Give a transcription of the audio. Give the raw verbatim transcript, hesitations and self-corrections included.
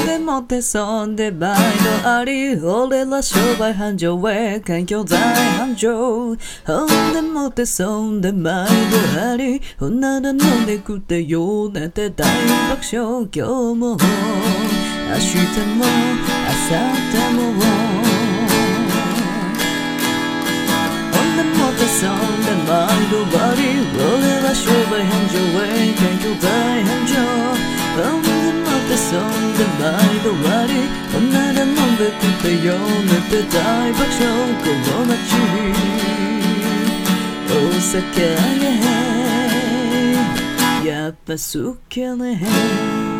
でもってそんでバイトあり俺ら商売繁盛へ環境大繁盛ほんでもってそんでバイトありほんなら飲んでくってよ寝て大爆笑今日も明日も明後日もそんで毎度バリ俺ら商売繁盛へ環境大繁盛ほんでもってそんで毎度バリほんなら飲んでくってよ寝て大爆笑この街お酒やっぱ好きね